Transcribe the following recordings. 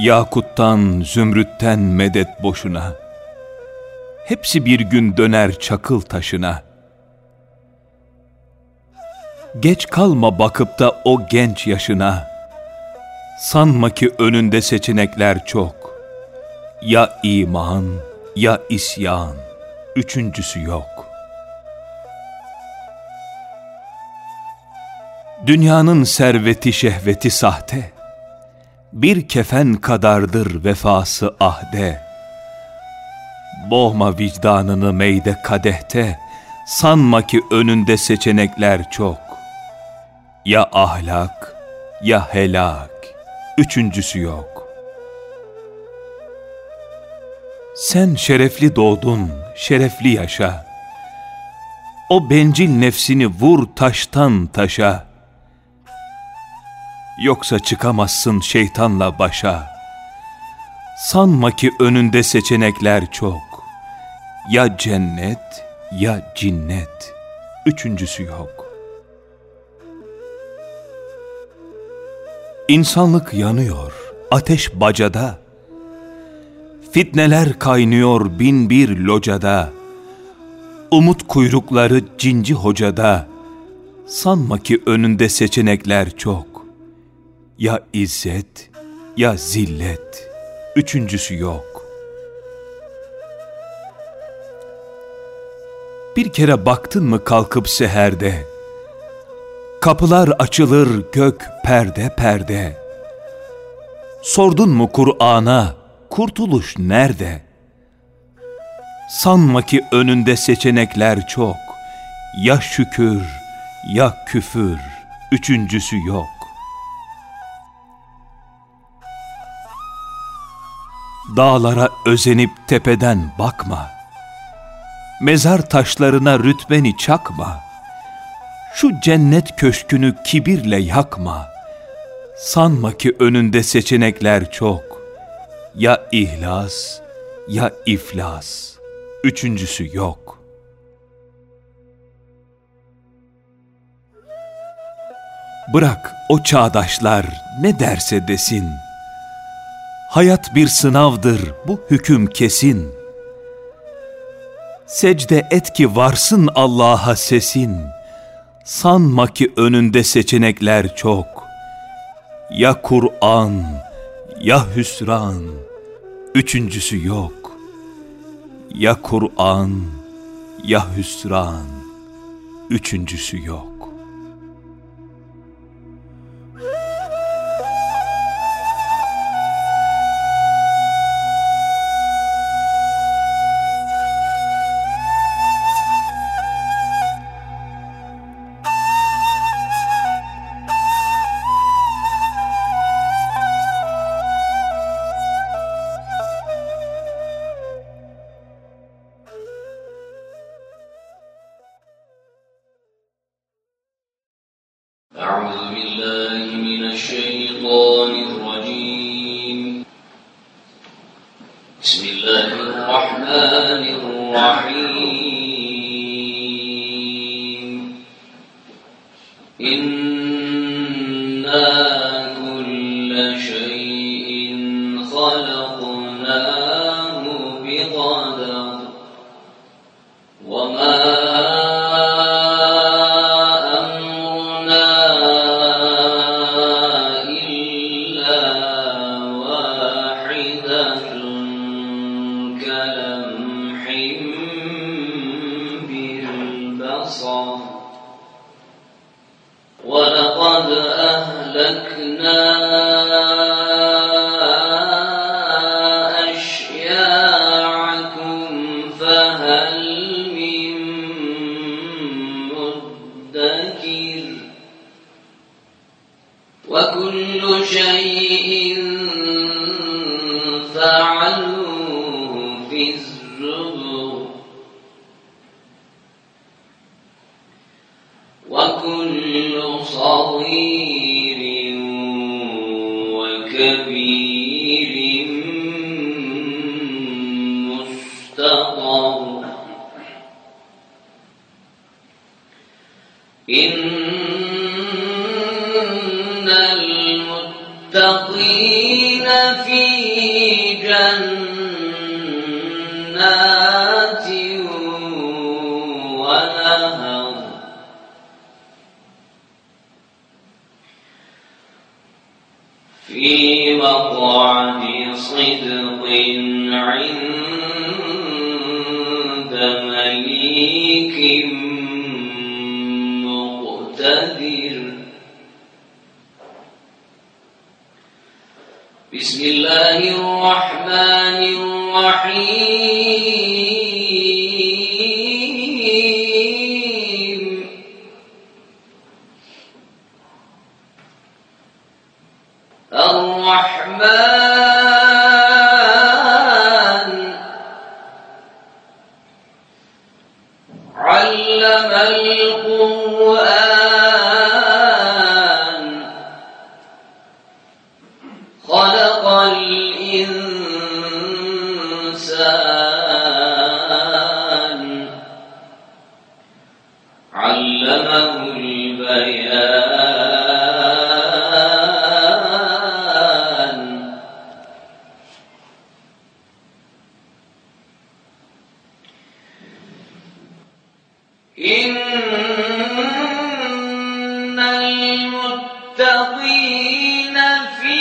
Yakuttan, zümrütten medet boşuna, hepsi bir gün döner çakıl taşına. Geç kalma bakıp da o genç yaşına, sanma ki önünde seçenekler çok. Ya iman, ya isyan, üçüncüsü yok. Dünyanın serveti şehveti sahte, bir kefen kadardır vefası ahde. Boğma vicdanını meyde kadehte, sanma ki önünde seçenekler çok. Ya ahlak, ya helak, üçüncüsü yok. Sen şerefli doğdun, şerefli yaşa. O bencil nefsini vur taştan taşa. Yoksa çıkamazsın şeytanla başa. Sanma ki önünde seçenekler çok. Ya cennet, ya cinnet, üçüncüsü yok. İnsanlık yanıyor, ateş bacada. Fitneler kaynıyor bin bir locada. Umut kuyrukları cinci hocada. Sanma ki önünde seçenekler çok. Ya izzet, ya zillet, üçüncüsü yok. Bir kere baktın mı kalkıp seherde, kapılar açılır gök perde perde. Sordun mu Kur'an'a, kurtuluş nerede? Sanma ki önünde seçenekler çok. Ya şükür, ya küfür, üçüncüsü yok. Dağlara özenip tepeden bakma. Mezar taşlarına rütbeni çakma. Şu cennet köşkünü kibirle yakma. Sanma ki önünde seçenekler çok. Ya ihlas, ya iflas, üçüncüsü yok. Bırak o çağdaşlar ne derse desin. Hayat bir sınavdır, bu hüküm kesin. Secde et ki varsın Allah'a sesin. Sanma ki önünde seçenekler çok. Ya Kur'an, ya hüsran, üçüncüsü yok. Ya Kur'an, ya hüsran, üçüncüsü yok. أعوذ بالله من الشيطان الرجيم بسم الله الرحمن الرحيم إنا كل شيء خلقناه بقدر وما ولقد أهلكنا أشياعكم فهل من مدكر وكل شيء فعلوه في الزبر وكل صغير وكبير مستطر إن المتقين في جنات ونهر في مقعد صدق عند مليك مقتدر. بسم الله الرحمن الرحيم. الرحمن علم القرآن خلق الإنسان علمه البيان. إن المتقين في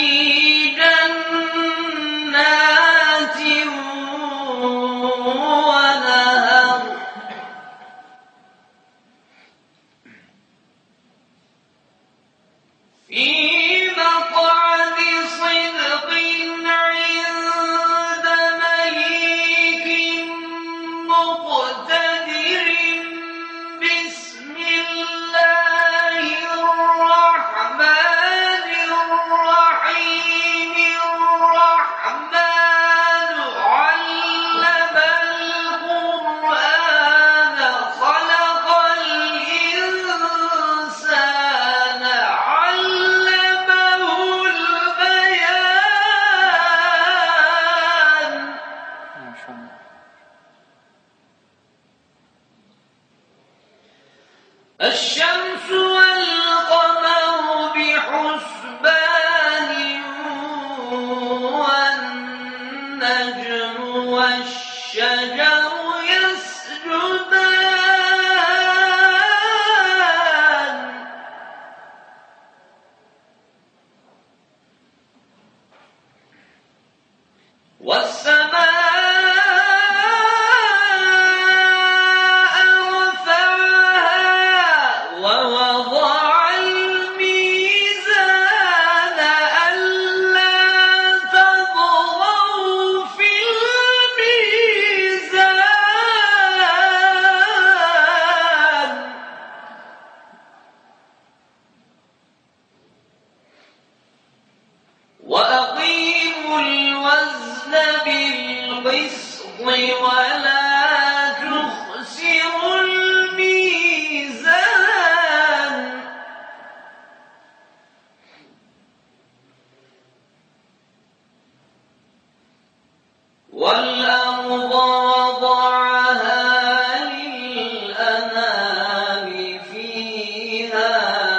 جنات ونهر في مقعد صدق عند مليك مقتدر. بسم الله الرحمن الرحيم. الرحمن علم القرآن خلق الإنسان علمه البيان. ما شاء الله. الشمس والقمر بحسبان والنجم والشجر يسجدان والسماء ووضع الميزان ألا تطغوا في الميزان وأقيموا الوزن بالقسط ولا تخسروا الميزان. والأرض وضعها للأنام فيها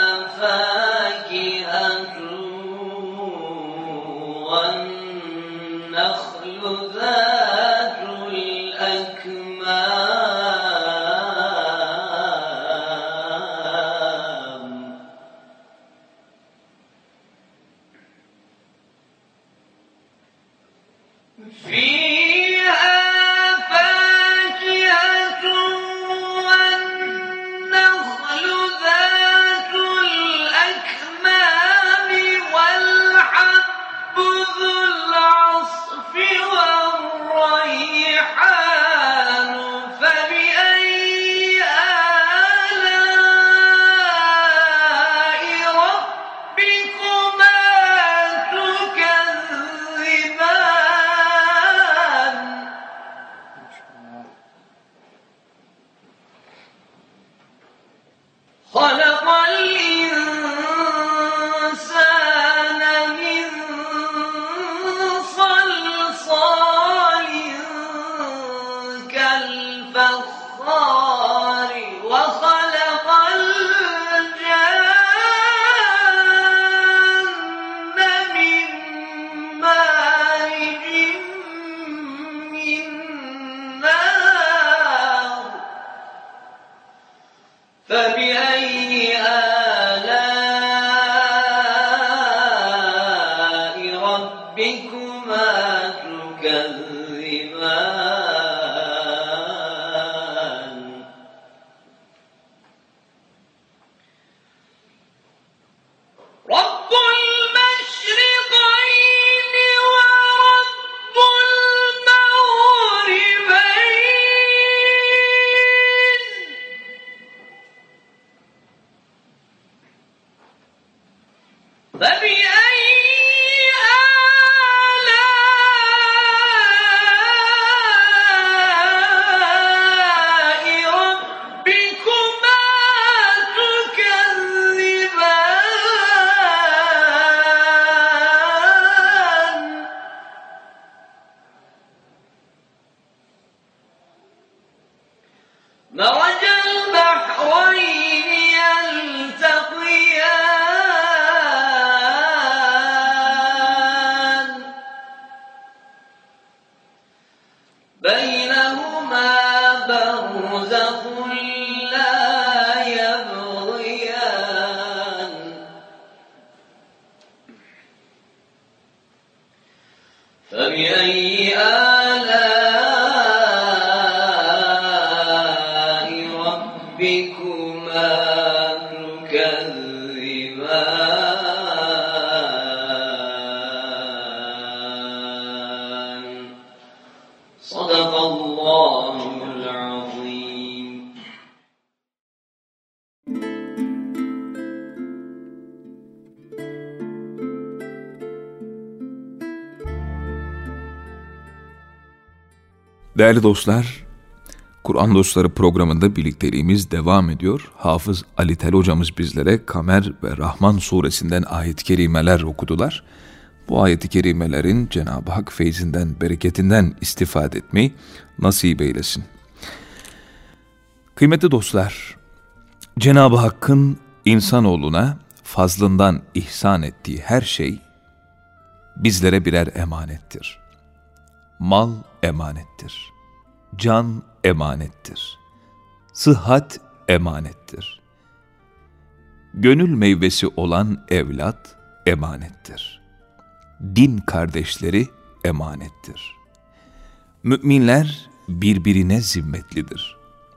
فاكهة والنخل ذات الأكمام فيها فاكهة والنخل ذات الأكمام والحب ذو العصف والريحان. فبأي آلاء ربكما تكذبان. خلق الإنسان من صلصال كالفخار وخلق الجان من مارج فبأي آلاء ربكما تكذبان مرج البحرين يلتقيان بينهما برزخ لا يبغيان فبأي آلاء ربكما تكذبان صدق الله العظيم. Değerli dostlar, Kur'an Dostları programında birlikteliğimiz devam ediyor. Hafız Ali Tel hocamız bizlere Kamer ve Rahman suresinden ayet-i kerimeler okudular. Bu ayet-i kerimelerin Cenab-ı Hak feyzinden, bereketinden istifade etmeyi nasip eylesin. Kıymetli dostlar, Cenab-ı Hakk'ın insanoğluna fazlından ihsan ettiği her şey bizlere birer emanettir. Mal emanettir. Can emanettir. Sıhhat emanettir. Gönül meyvesi olan evlat emanettir. Din kardeşleri emanettir. Müminler birbirine zimmetlidir.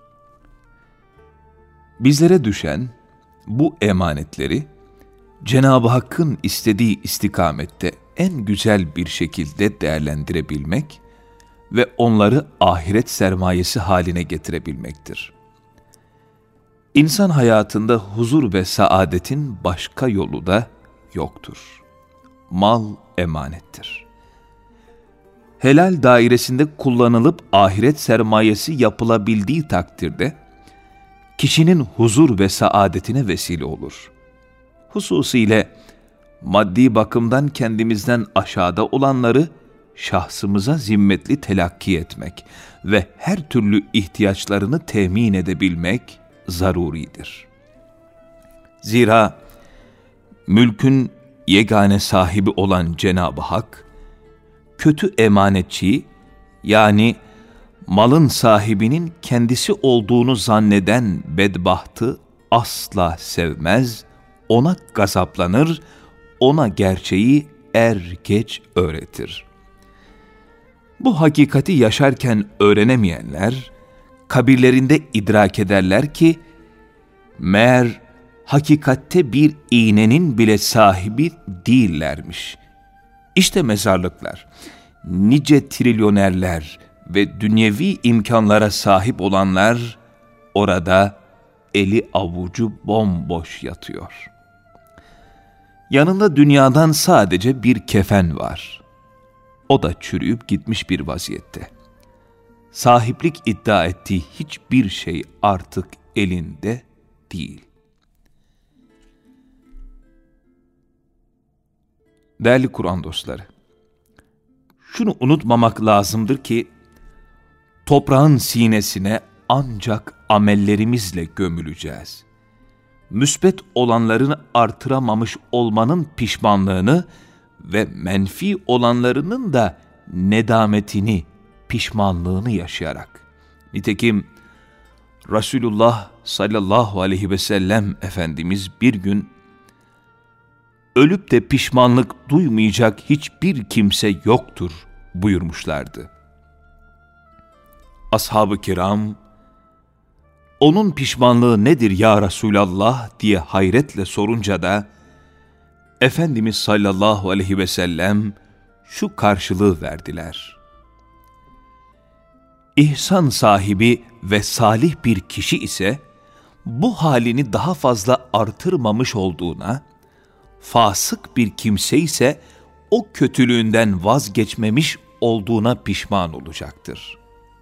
Bizlere düşen bu emanetleri Cenab-ı Hakk'ın istediği istikamette en güzel bir şekilde değerlendirebilmek ve onları ahiret sermayesi haline getirebilmektir. İnsan hayatında huzur ve saadetin başka yolu da yoktur. Mal emanettir. Helal dairesinde kullanılıp ahiret sermayesi yapılabildiği takdirde, kişinin huzur ve saadetine vesile olur. Hususiyle maddi bakımdan kendimizden aşağıda olanları şahsımıza zimmetli telakki etmek ve her türlü ihtiyaçlarını temin edebilmek zaruridir. Zira mülkün yegane sahibi olan Cenab-ı Hak, kötü emanetçiyi, yani malın sahibinin kendisi olduğunu zanneden bedbahtı asla sevmez, ona gazaplanır, ona gerçeği er geç öğretir. Bu hakikati yaşarken öğrenemeyenler, kabirlerinde idrak ederler ki, meğer hakikatte bir iğnenin bile sahibi değillermiş. İşte mezarlıklar, nice trilyonerler ve dünyevi imkanlara sahip olanlar, orada eli avucu bomboş yatıyor. Yanında dünyadan sadece bir kefen var. O da çürüyüp gitmiş bir vaziyette. Sahiplik iddia ettiği hiçbir şey artık elinde değil. Değerli Kur'an dostları, şunu unutmamak lazımdır ki, toprağın sinesine ancak amellerimizle gömüleceğiz. Müsbet olanlarını artıramamış olmanın pişmanlığını ve menfi olanlarının da nedametini, pişmanlığını yaşayarak. Nitekim Resulullah sallallahu aleyhi ve sellem Efendimiz bir gün, ölüp de pişmanlık duymayacak hiçbir kimse yoktur buyurmuşlardı. Ashab-ı kiram, onun pişmanlığı nedir ya Resulallah diye hayretle sorunca da, Efendimiz sallallahu aleyhi ve sellem şu karşılığı verdiler. İhsan sahibi ve salih bir kişi ise, bu halini daha fazla artırmamış olduğuna, fasık bir kimse ise o kötülüğünden vazgeçmemiş olduğuna pişman olacaktır.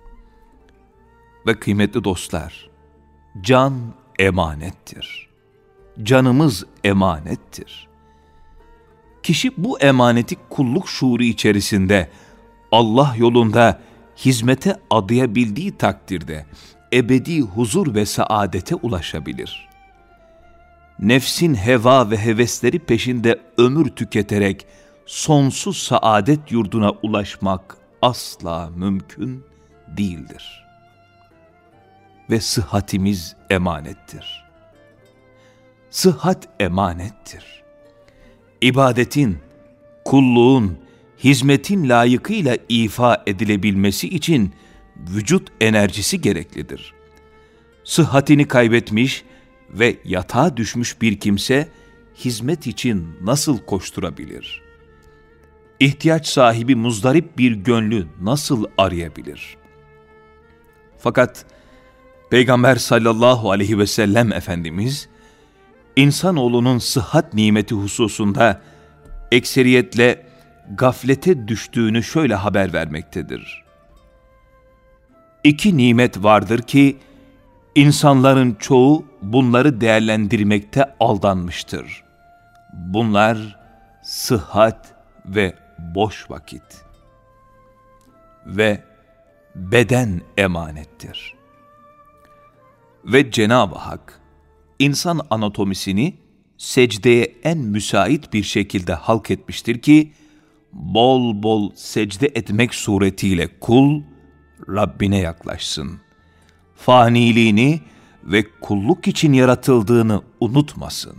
Ve kıymetli dostlar, can emanettir. Canımız emanettir. Kişi bu emaneti kulluk şuuru içerisinde Allah yolunda hizmete adayabildiği takdirde ebedi huzur ve saadete ulaşabilir. Nefsin heva ve hevesleri peşinde ömür tüketerek sonsuz saadet yurduna ulaşmak asla mümkün değildir. Ve sıhhatimiz emanettir. Sıhhat emanettir. İbadetin, kulluğun, hizmetin layıkıyla ifa edilebilmesi için vücut enerjisi gereklidir. Sıhhatini kaybetmiş ve yatağa düşmüş bir kimse hizmet için nasıl koşturabilir? İhtiyaç sahibi muzdarip bir gönlü nasıl arayabilir? Fakat Peygamber sallallahu aleyhi ve sellem Efendimiz, insanoğlunun sıhhat nimeti hususunda ekseriyetle gaflete düştüğünü şöyle haber vermektedir. İki nimet vardır ki, insanların çoğu bunları değerlendirmekte aldanmıştır. Bunlar sıhhat ve boş vakit. Ve beden emanettir. Ve Cenab-ı Hak, insan anatomisini secdeye en müsait bir şekilde halk etmiştir ki, bol bol secde etmek suretiyle kul, Rabbine yaklaşsın. Faniliğini ve kulluk için yaratıldığını unutmasın.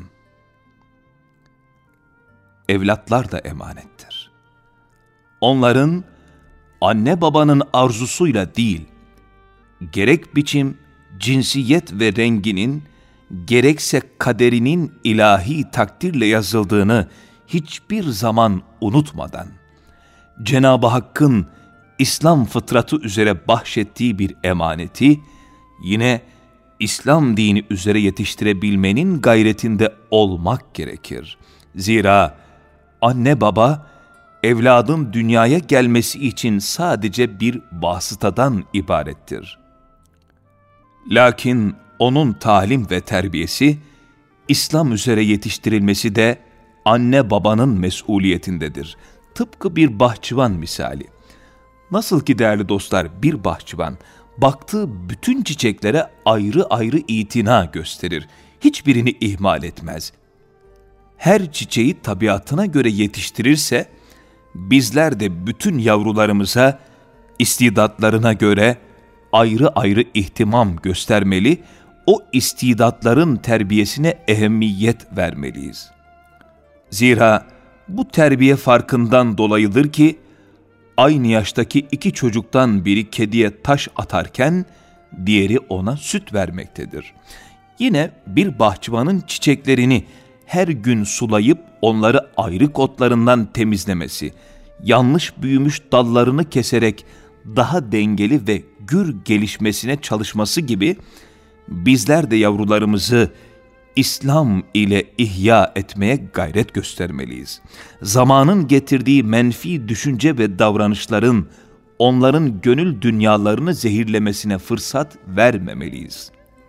Evlatlar da emanettir. Onların anne babanın arzusuyla değil, gerek biçim, cinsiyet ve renginin, gerekse kaderinin ilahi takdirle yazıldığını hiçbir zaman unutmadan, Cenab-ı Hakk'ın İslam fıtratı üzere bahşettiği bir emaneti, yine İslam dini üzere yetiştirebilmenin gayretinde olmak gerekir. Zira anne baba, evladın dünyaya gelmesi için sadece bir vasıtadan ibarettir. Lakin onun talim ve terbiyesi, İslam üzere yetiştirilmesi de anne babanın mesuliyetindedir. Tıpkı bir bahçıvan misali. Nasıl ki değerli dostlar, bir bahçıvan baktığı bütün çiçeklere ayrı ayrı itina gösterir. Hiçbirini ihmal etmez. Her çiçeği tabiatına göre yetiştirirse, bizler de bütün yavrularımıza istidatlarına göre ayrı ayrı ihtimam göstermeli, o istidatların terbiyesine ehemmiyet vermeliyiz. Zira bu terbiye farkından dolayıdır ki, aynı yaştaki iki çocuktan biri kediye taş atarken, diğeri ona süt vermektedir. Yine bir bahçıvanın çiçeklerini her gün sulayıp onları ayrık otlarından temizlemesi, yanlış büyümüş dallarını keserek daha dengeli ve gür gelişmesine çalışması gibi, bizler de yavrularımızı İslam ile ihya etmeye gayret göstermeliyiz. Zamanın getirdiği menfi düşünce ve davranışların onların gönül dünyalarını zehirlemesine fırsat vermemeliyiz.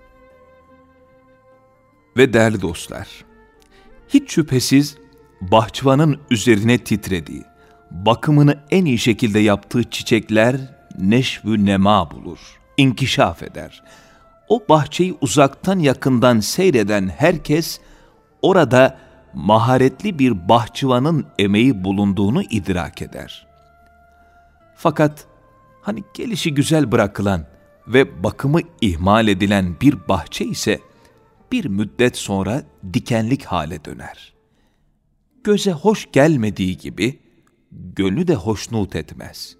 Ve değerli dostlar, hiç şüphesiz bahçıvanın üzerine titrediği, bakımını en iyi şekilde yaptığı çiçekler neşv-ü nema bulur, inkişaf eder. O bahçeyi uzaktan yakından seyreden herkes, orada maharetli bir bahçıvanın emeği bulunduğunu idrak eder. Fakat hani gelişi güzel bırakılan ve bakımı ihmal edilen bir bahçe ise, bir müddet sonra dikenlik hale döner. Göze hoş gelmediği gibi, gönlü de hoşnut etmez.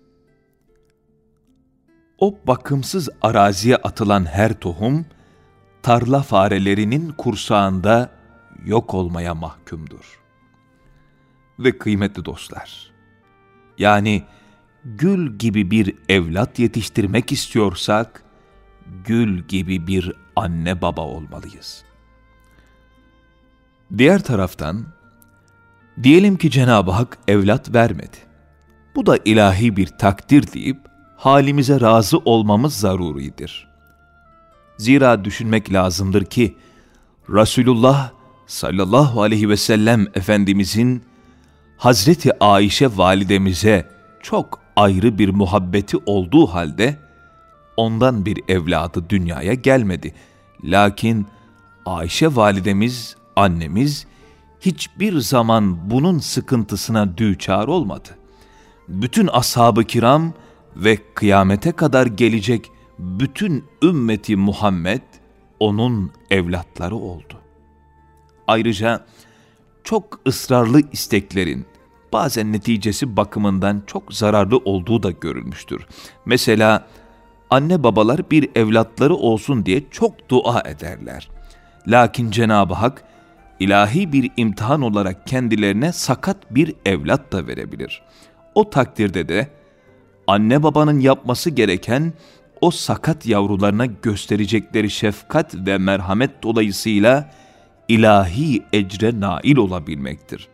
O bakımsız araziye atılan her tohum, tarla farelerinin kursağında yok olmaya mahkumdur. Ve kıymetli dostlar, yani gül gibi bir evlat yetiştirmek istiyorsak, gül gibi bir anne baba olmalıyız. Diğer taraftan, Diyelim ki Cenab-ı Hak evlat vermedi. Bu da ilahi bir takdir deyip halimize razı olmamız zaruridir. Zira düşünmek lazımdır ki Resulullah sallallahu aleyhi ve sellem Efendimizin Hazreti Ayşe validemize çok ayrı bir muhabbeti olduğu halde ondan bir evladı dünyaya gelmedi. Lakin Ayşe validemiz, annemiz hiçbir zaman bunun sıkıntısına düçar olmadı. Bütün ashab-ı kiram ve kıyamete kadar gelecek bütün ümmeti Muhammed onun evlatları oldu. Ayrıca çok ısrarlı isteklerin bazen neticesi bakımından çok zararlı olduğu da görülmüştür. Mesela anne babalar bir evlatları olsun diye çok dua ederler. Lakin Cenab-ı Hak ilahi bir imtihan olarak kendilerine sakat bir evlat da verebilir. O takdirde de anne babanın yapması gereken o sakat yavrularına gösterecekleri şefkat ve merhamet dolayısıyla ilahi ecre nail olabilmektir.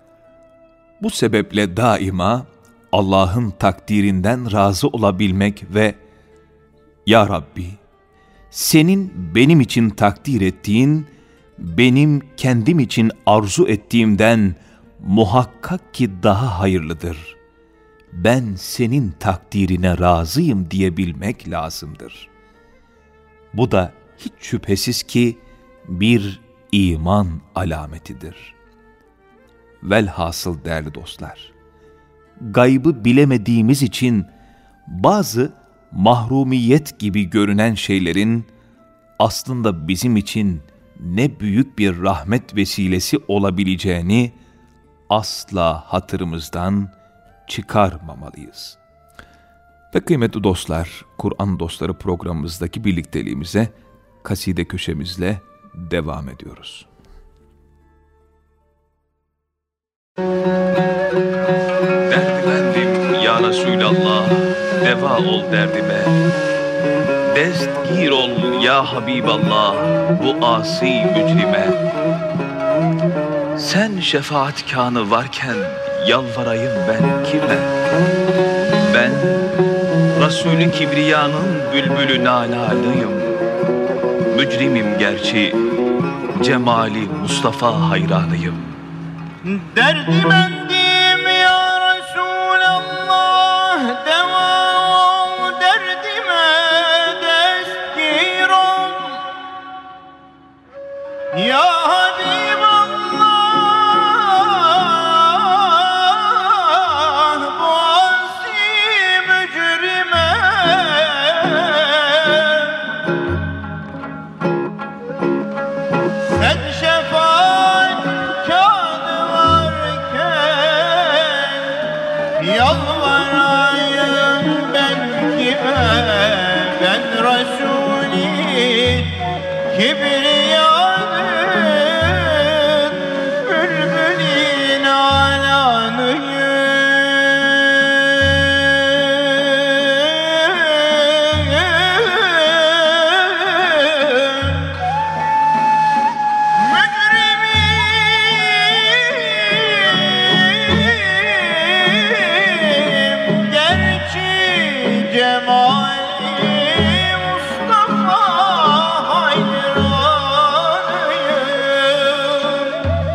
Bu sebeple daima Allah'ın takdirinden razı olabilmek ve "Ya Rabbi, senin benim için takdir ettiğin, benim kendim için arzu ettiğimden muhakkak ki daha hayırlıdır. Ben senin takdirine razıyım" diyebilmek lazımdır. Bu da hiç şüphesiz ki bir iman alametidir. Velhasıl değerli dostlar, gaybı bilemediğimiz için bazı mahrumiyet gibi görünen şeylerin aslında bizim için ne büyük bir rahmet vesilesi olabileceğini asla hatırımızdan çıkarmamalıyız. Ve kıymetli dostlar, Kur'an Dostları programımızdaki birlikteliğimize kaside köşemizle devam ediyoruz. Derdimendim ya Resulallah, deva ol derdime. Destgir ol ya Habiballah, bu asi mücrime. Sen şefaatkanı varken yalvarayım ben kime? Ben Resulü Kibriya'nın bülbülü nalalıyım. Mücrimim gerçi, cemali Mustafa hayranıyım. Derdimendim ya Resulallah, deva ol derdime, destgir ol ya Habiballah, bu asi mücrime. Sen şefaatkârı varken yalvarayım ben kime? Ben Resulü Kibriya'nın bülbülü nalanıyım. Mücrimim gerçi, cemali Mustafa hayranıyım.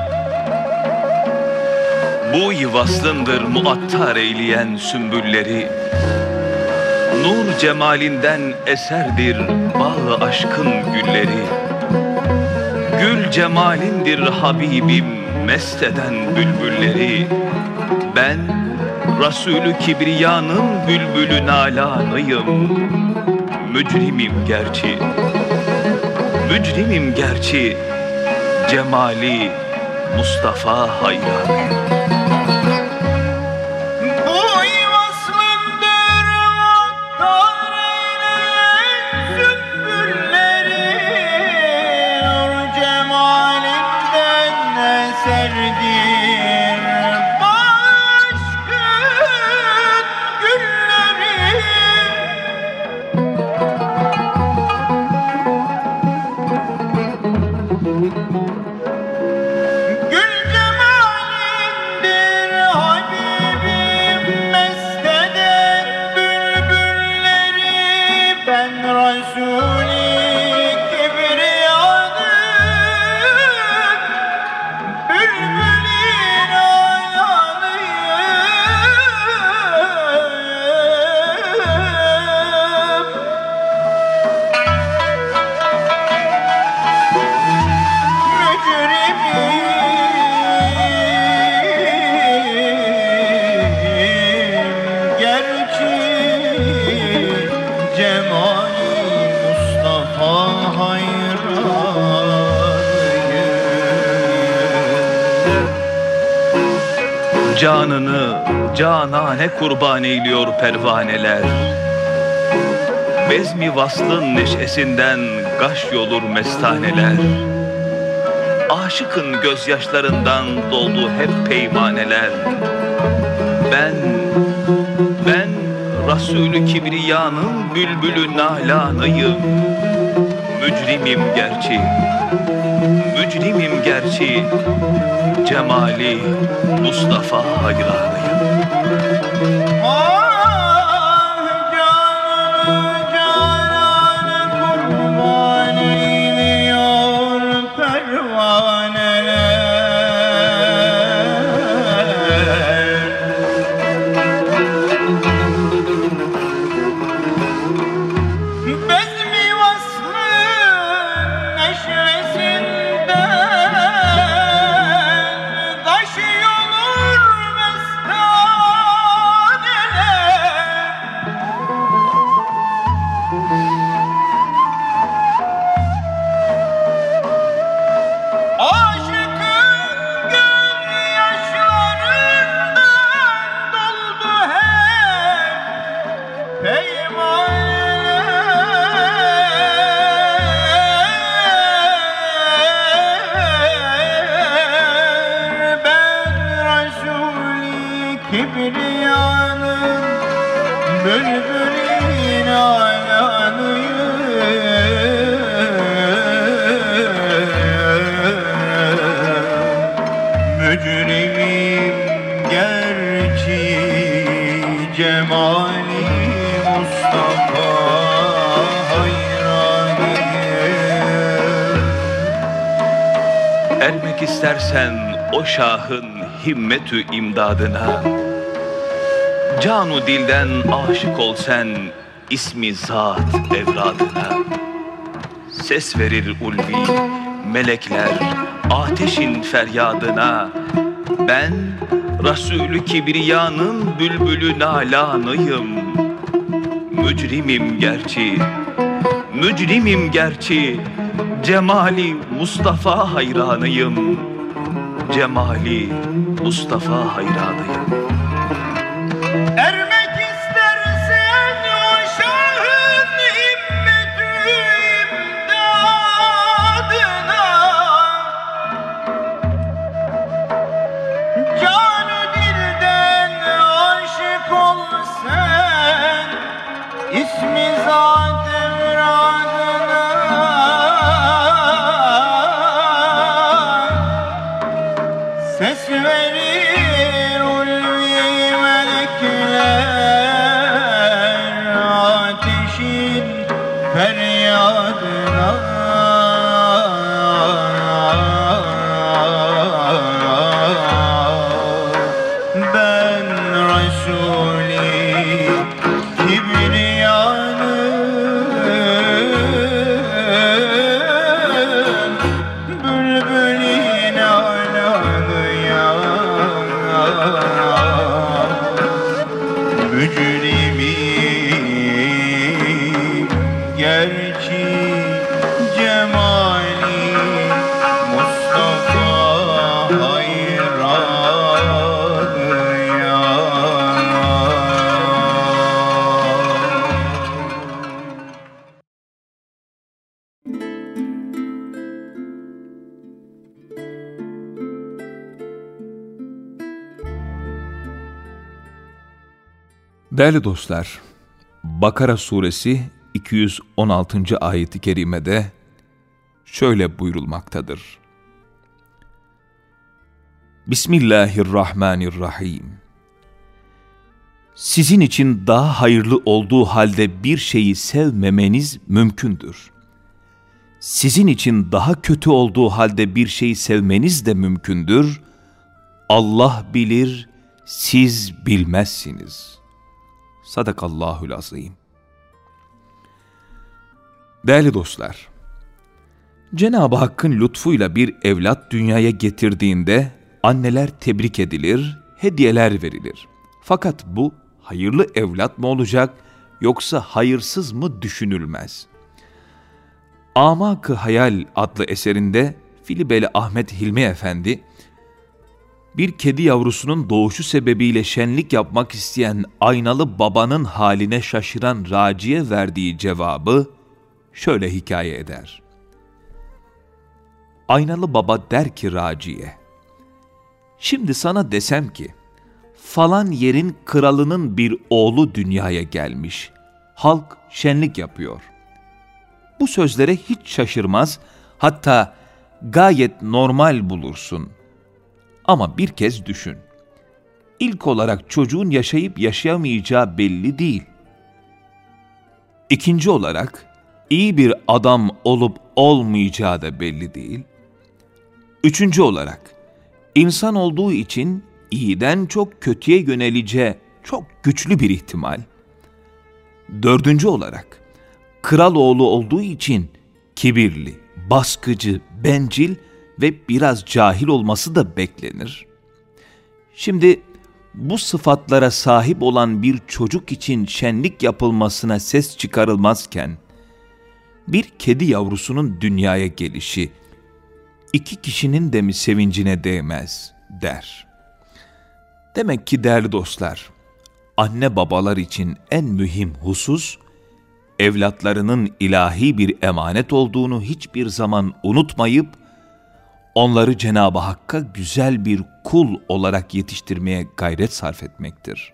Bu yıvaslındır muattar eyleyen sümbülleri. Nur cemalinden eserdir bağ aşkın gülleri. Gül cemalindir Habibim mest eden bülbülleri. Ben Resulü Kibriya'nın bülbülü nalanıyım. Mücrimim gerçi, mücrimim gerçi, cemali Mustafa hayranıyım. Bu yıvaslındır muattar eyleyen sümbülleri. Nur cemalinden eserdir bağ aşkın gülleri. Gül cemalin Canını canane kurban eyliyor pervaneler. Bezmi vaslın neşesinden gaş yolur mestaneler. Aşıkın gözyaşlarından doldu hep peymaneler. Ben Resulü Kibriya'nın bülbülü nalanıyım. Mücrimim gerçi, cemali Mustafa hayranıyım. Canını canane kurban eyliyor pervaneler. Bezmi vaslın neşesinden taşıyorlar mestaneler. Aşıkın gözyaşlarından doldu hep peymaneler. Ben Resul-i Kibriya'nın bülbülü nalanıyım. Mücrimim gerçi, cemali Mustafa hayranıyım. Ermek istersen o şahın himmetü imdadına, canu dilden aşık ol sen ismi zat evradına. Ses verir ulvi melekler ateşin feryadına. Ben Resulü Kibriya'nın bülbülü nalanıyım. Mücrimim gerçi, cemali Mustafa hayranıyım. Cemali Mustafa hayranıyım. Ermek istersen o şahın himmetü imdadına, canı dilden aşık ol sen ismi zat evradına. Ses verir ulvi melekler ateşin feryadına. Ben Resul-i Kibriya'nın bülbülü nalanıyım. Mücrimim gerçi, cemali Mustafa Değerli dostlar, Bakara suresi 216. ayet-i kerimede şöyle buyurulmaktadır. Bismillahirrahmanirrahim. Sizin için daha hayırlı olduğu halde bir şeyi sevmemeniz mümkündür. Sizin için daha kötü olduğu halde bir şeyi sevmeniz de mümkündür. Allah bilir, siz bilmezsiniz. Sadakallahul azim. Değerli dostlar, Cenab-ı Hakk'ın lütfuyla bir evlat dünyaya getirdiğinde anneler tebrik edilir, hediyeler verilir. Fakat bu hayırlı evlat mı olacak yoksa hayırsız mı düşünülmez. Amak-ı Hayal adlı eserinde Filibeli Ahmet Hilmi Efendi, Bir kedi yavrusunun doğuşu sebebiyle şenlik yapmak isteyen aynalı babanın haline şaşıran Raci'ye verdiği cevabı şöyle hikaye eder. Aynalı baba der ki Raci'ye, şimdi sana desem ki, falan yerin kralının bir oğlu dünyaya gelmiş, halk şenlik yapıyor. Bu sözlere hiç şaşırmaz, hatta gayet normal bulursun. Ama bir kez düşün. İlk olarak çocuğun yaşayıp yaşayamayacağı belli değil. İkinci olarak iyi bir adam olup olmayacağı da belli değil. Üçüncü olarak insan olduğu için iyiden çok kötüye yöneleceği çok güçlü bir ihtimal. Dördüncü olarak kral oğlu olduğu için kibirli, baskıcı, bencil ve biraz cahil olması da beklenir. Şimdi bu sıfatlara sahip olan bir çocuk için şenlik yapılmasına ses çıkarılmazken, bir kedi yavrusunun dünyaya gelişi, iki kişinin de mi sevincine değmez der. Demek ki değerli dostlar, anne babalar için en mühim husus, evlatlarının ilahi bir emanet olduğunu hiçbir zaman unutmayıp, onları Cenab-ı Hakk'a güzel bir kul olarak yetiştirmeye gayret sarf etmektir.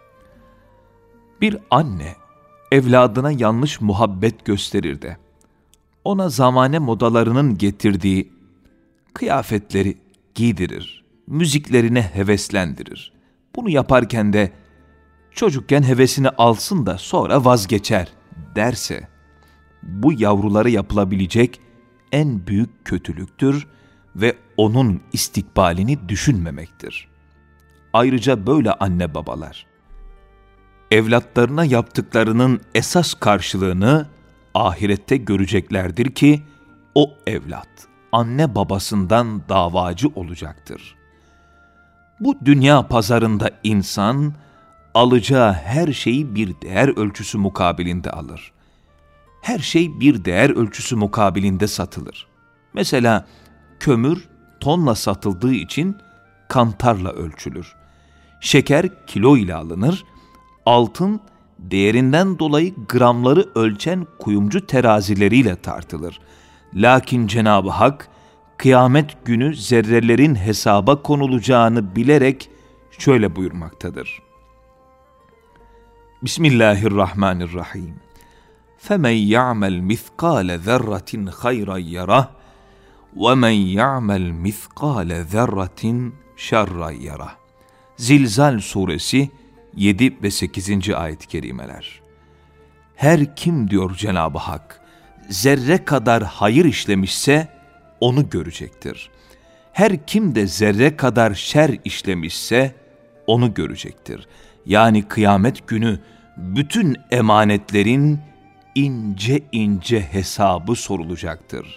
Bir anne, evladına yanlış muhabbet gösterir de, ona zamane modalarının getirdiği kıyafetleri giydirir, müziklerine heveslendirir. Bunu yaparken de çocukken hevesini alsın da sonra vazgeçer derse, bu yavrulara yapılabilecek en büyük kötülüktür ve onun istikbalini düşünmemektir. Ayrıca böyle anne babalar, evlatlarına yaptıklarının esas karşılığını ahirette göreceklerdir ki, o evlat anne babasından davacı olacaktır. Bu dünya pazarında insan, alacağı her şeyi bir değer ölçüsü mukabilinde alır. Her şey bir değer ölçüsü mukabilinde satılır. Mesela kömür tonla satıldığı için kantarla ölçülür. Şeker kilo ile alınır, altın değerinden dolayı gramları ölçen kuyumcu terazileriyle tartılır. Lakin Cenab-ı Hak, kıyamet günü zerrelerin hesaba konulacağını bilerek şöyle buyurmaktadır. Bismillahirrahmanirrahim. فَمَنْ يَعْمَلْ مِثْقَالَ ذَرَّةٍ خَيْرًا يَرَهُ وَمَنْ يَعْمَلْ مِثْقَالَ ذَرَّةٍ شَرًّا يَرَهُ. Zilzal suresi 7 ve 8. ayet-i kerimeler. Her kim diyor Cenab-ı Hak, zerre kadar hayır işlemişse onu görecektir. Her kim de zerre kadar şer işlemişse onu görecektir. Yani kıyamet günü bütün emanetlerin ince ince hesabı sorulacaktır.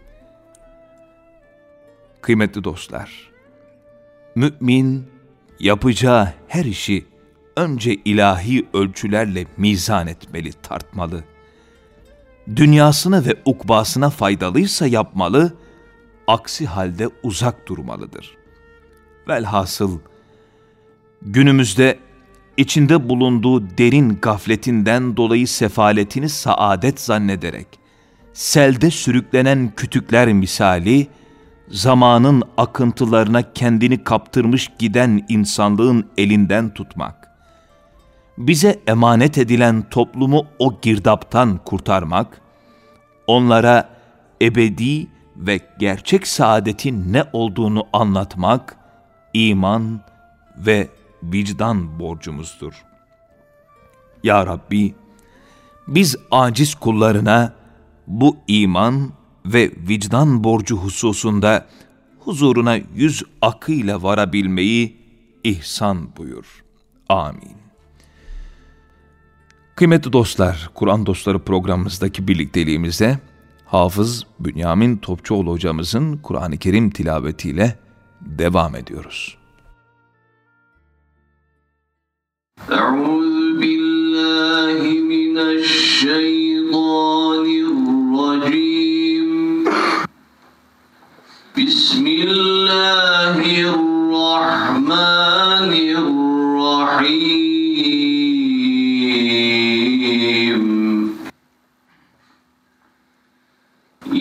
Kıymetli dostlar, mümin yapacağı her işi önce ilahi ölçülerle mizan etmeli, tartmalı. Dünyasına ve ukbasına faydalıysa yapmalı, aksi halde uzak durmalıdır. Velhasıl, günümüzde içinde bulunduğu derin gafletinden dolayı sefaletini saadet zannederek, selde sürüklenen kütükler misali, zamanın akıntılarına kendini kaptırmış giden insanlığın elinden tutmak, bize emanet edilen toplumu o girdaptan kurtarmak, onlara ebedi ve gerçek saadetin ne olduğunu anlatmak, iman ve vicdan borcumuzdur. Ya Rabbi, biz aciz kullarına bu iman ve vicdan borcu hususunda huzuruna yüz akıyla varabilmeyi ihsan buyur. Amin. Kıymetli dostlar, Kur'an Dostları programımızdaki birlikteliğimize Hafız Bünyamin Topçuoğlu hocamızın Kur'an-ı Kerim tilavetiyle devam ediyoruz. أعوذ بالله من الشيطان الرجيم بسم الله الرحمن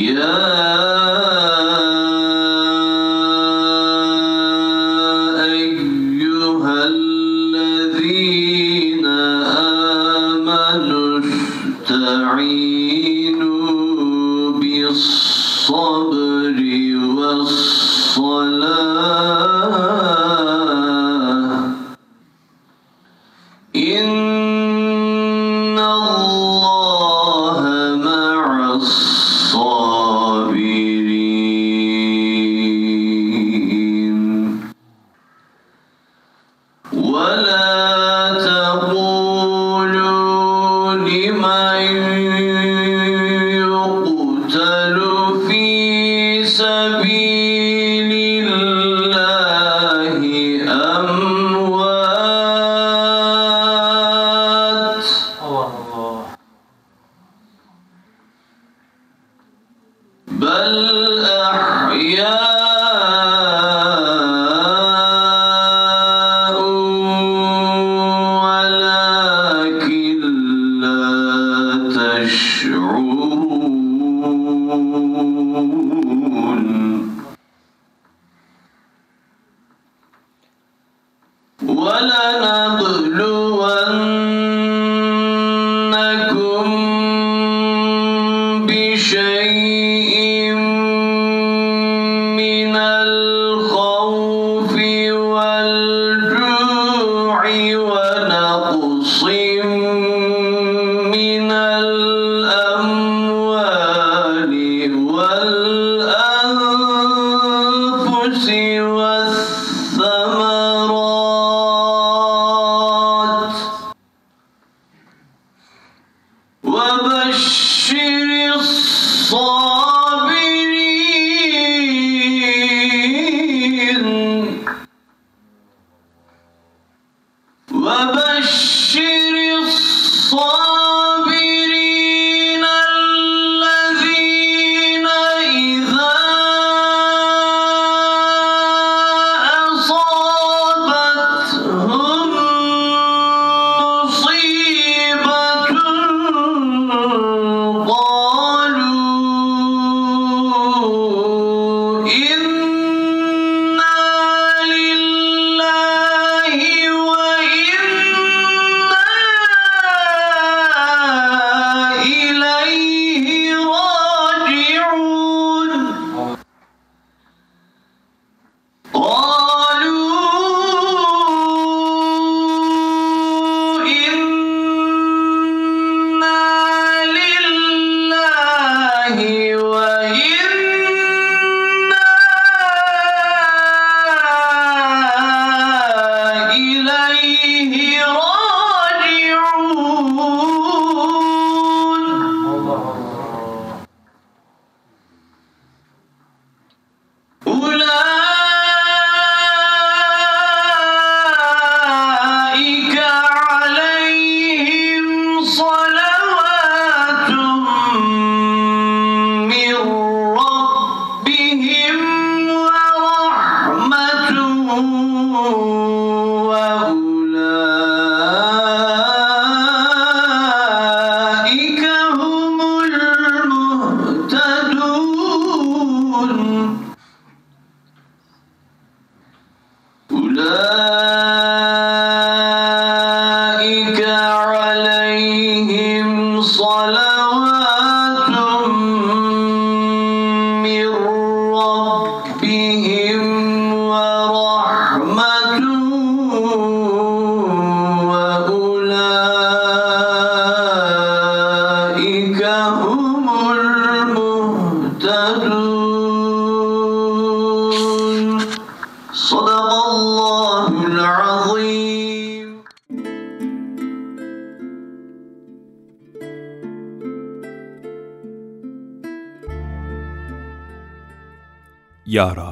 Ya Rab,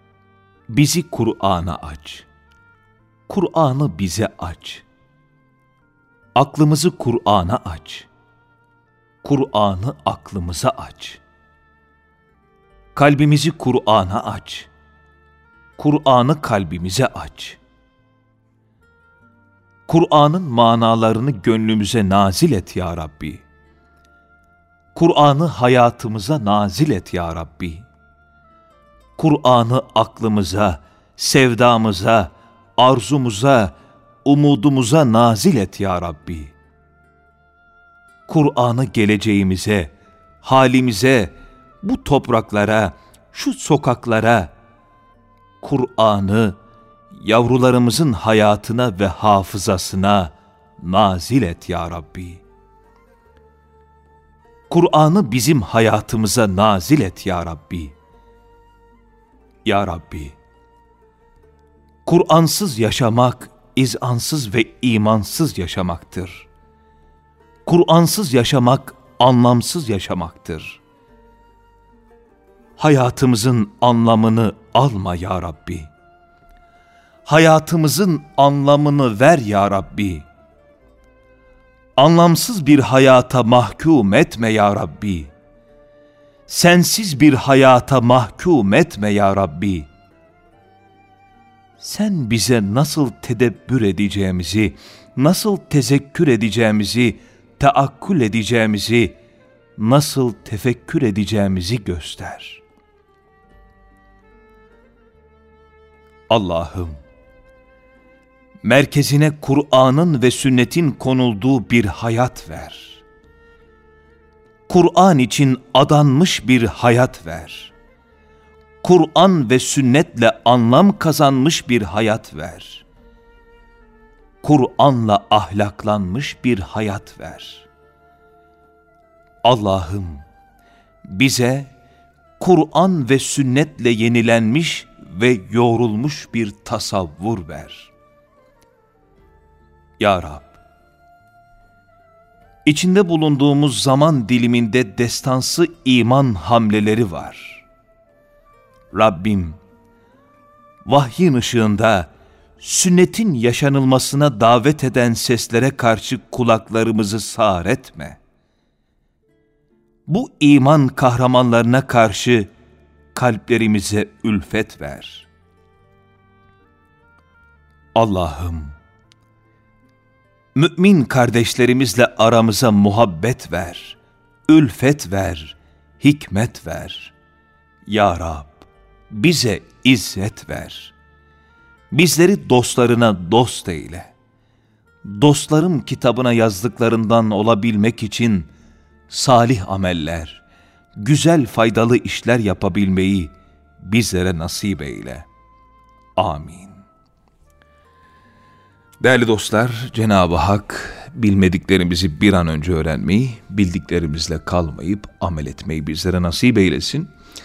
bizi Kur'an'a aç. Kur'an'ı bize aç. Aklımızı Kur'an'a aç. Kur'an'ı aklımıza aç. Kalbimizi Kur'an'a aç. Kur'an'ı kalbimize aç. Kur'an'ın manalarını gönlümüze nazil et ya Rabbi. Kur'an'ı hayatımıza nazil et ya Rabbi. Kur'an'ı aklımıza, sevdamıza, arzumuza, umudumuza nazil et ya Rabbi. Kur'an'ı geleceğimize, halimize, bu topraklara, şu sokaklara, Kur'an'ı yavrularımızın hayatına ve hafızasına nazil et ya Rabbi. Kur'an'ı bizim hayatımıza nazil et ya Rabbi. Ya Rabbi, Kur'ansız yaşamak, izansız ve imansız yaşamaktır. Kur'ansız yaşamak, anlamsız yaşamaktır. Hayatımızın anlamını alma ya Rabbi. Hayatımızın anlamını ver ya Rabbi. Anlamsız bir hayata mahkum etme ya Rabbi. Sensiz bir hayata mahkum etme ya Rabbi. Sen bize nasıl tedebbür edeceğimizi, nasıl tezekkür edeceğimizi, teakkül edeceğimizi, nasıl tefekkür edeceğimizi göster. Allah'ım, merkezine Kur'an'ın ve sünnetin konulduğu bir hayat ver. Kur'an için adanmış bir hayat ver. Kur'an ve sünnetle anlam kazanmış bir hayat ver. Kur'an'la ahlaklanmış bir hayat ver. Allah'ım, bize Kur'an ve sünnetle yenilenmiş ve yoğrulmuş bir tasavvur ver. Ya Rab, içinde bulunduğumuz zaman diliminde destansı iman hamleleri var. Rabbim, vahyin ışığında sünnetin yaşanılmasına davet eden seslere karşı kulaklarımızı sağır etme. Bu iman kahramanlarına karşı kalplerimize ülfet ver. Allah'ım, mümin kardeşlerimizle aramıza muhabbet ver, ülfet ver, hikmet ver. Ya Rab, bize izzet ver. Bizleri dostlarına dost eyle. Dostlarım kitabına yazdıklarından olabilmek için salih ameller, güzel faydalı işler yapabilmeyi bizlere nasip eyle. Amin. Değerli dostlar, Cenab-ı Hak bilmediklerimizi bir an önce öğrenmeyi, bildiklerimizle kalmayıp amel etmeyi bizlere nasip eylesin.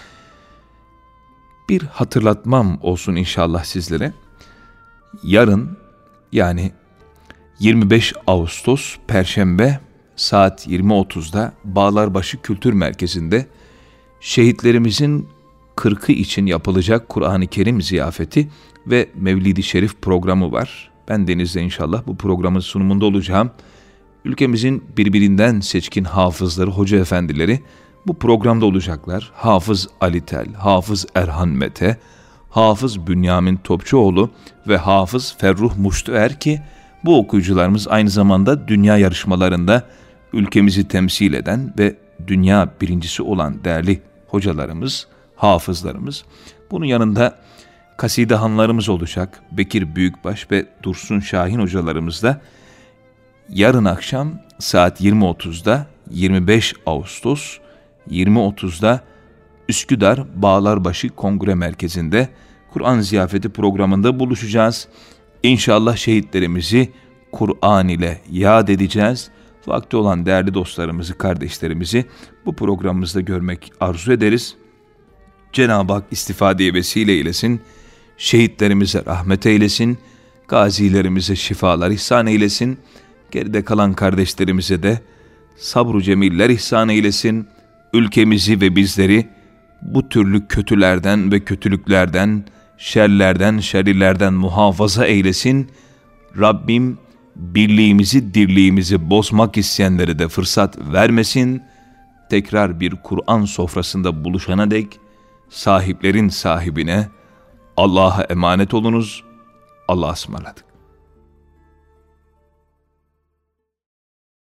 Bir hatırlatmam olsun inşallah sizlere. Yarın, yani 25 Ağustos Perşembe saat 20.30'da Bağlarbaşı Kültür Merkezi'nde şehitlerimizin 40'ı için yapılacak Kur'an-ı Kerim ziyafeti ve Mevlid-i Şerif programı var. Ben Deniz'de inşallah bu programın sunumunda olacağım. Ülkemizin birbirinden seçkin hafızları, hoca efendileri bu programda olacaklar. Hafız Ali Tel, Hafız Erhan Mete, Hafız Bünyamin Topçuoğlu ve Hafız Ferruh Muştuer ki bu okuyucularımız aynı zamanda dünya yarışmalarında ülkemizi temsil eden ve dünya birincisi olan değerli hocalarımız, hafızlarımız. Bunun yanında kasidehanlarımız olacak. Bekir Büyükbaş ve Dursun Şahin hocalarımız da yarın akşam saat 20.30'da 25 Ağustos 20.30'da Üsküdar Bağlarbaşı Kongre Merkezi'nde Kur'an ziyafeti programında buluşacağız. İnşallah şehitlerimizi Kur'an ile yad edeceğiz. Vakti olan değerli dostlarımızı, kardeşlerimizi bu programımızda görmek arzu ederiz. Cenab-ı Hak istifadeye vesile eylesin, şehitlerimize rahmet eylesin, gazilerimize şifalar ihsan eylesin, geride kalan kardeşlerimize de sabr-ı cemiller ihsan eylesin, ülkemizi ve bizleri bu türlü kötülerden ve kötülüklerden, şerlerden, şerirlerden muhafaza eylesin. Rabbim birliğimizi, dirliğimizi bozmak isteyenlere de fırsat vermesin. Tekrar bir Kur'an sofrasında buluşana dek sahiplerin sahibine Allah'a emanet olunuz. Allah'a ısmarladık.